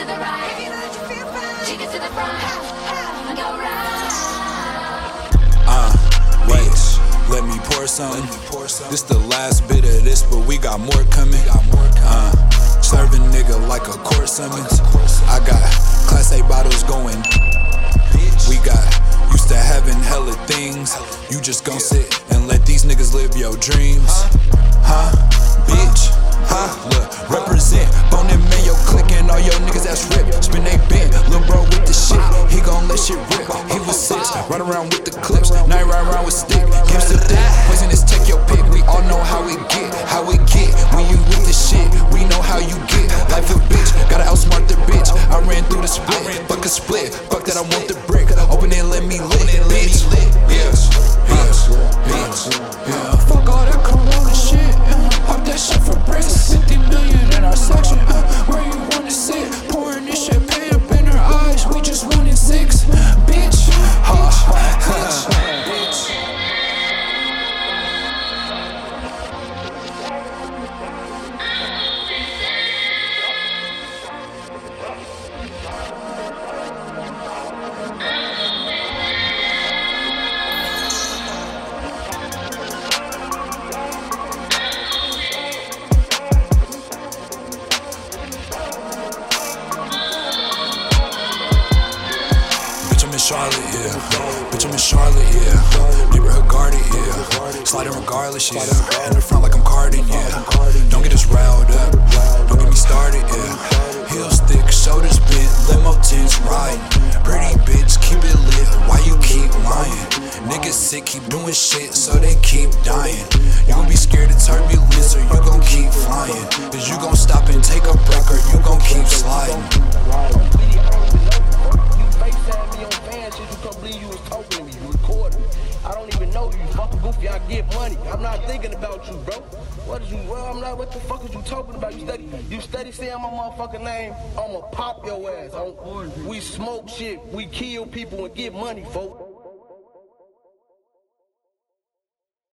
to the right, shake it to the front, and go round. Wait, let me pour something. This the last bit of this, but we got more coming. Serving nigga like a court summons. I got Class A bottles going. We got used to having hella things. You just gon' sit and let these niggas live your dreams. Bitch, look, represent Bone and Mayo clicking, all your niggas that's ripped. Spin they bent, lil' bro with the shit. He gon' let shit rip. He was 6, run around with the clips. Now he ride around with stick. Hipster thick, poisonous, take your pick. We all know how we get, when you with the shit, we know how you get. Life a bitch, gotta outsmart the bitch. I ran through the split, fuck a split. Fuck that, I want the brick. Open it, let me lit, bitch. Yeah. Fuck all that corona shit. Pop that shit for bricks. 50 million in our section. Where you wanna sit? Pouring this shit, pay up in her eyes. We just 1 in 6, bitch. Charlotte, yeah. Bitch, I'm in Charlotte, yeah. Neighborhood guarded, yeah. Sliding regardless, yeah. In the front like I'm carding, yeah. Don't get us riled up, don't get me started, yeah. Heels thick, shoulders bent, limo tints riding. Pretty bitch, keep it lit, why you keep lying? Niggas sick, keep doing shit, so they keep dying. You gon' be scared of turbulence, or you gon' keep flying. Cause you gon' stop and take a break, or you gon' keep sliding. I don't even know you, fucking goofy, I get money. I'm not thinking about you, bro. I'm not, what the fuck is you talking about? You steady saying my motherfucking name, I'ma pop your ass. We smoke shit, we kill people and get money, folks.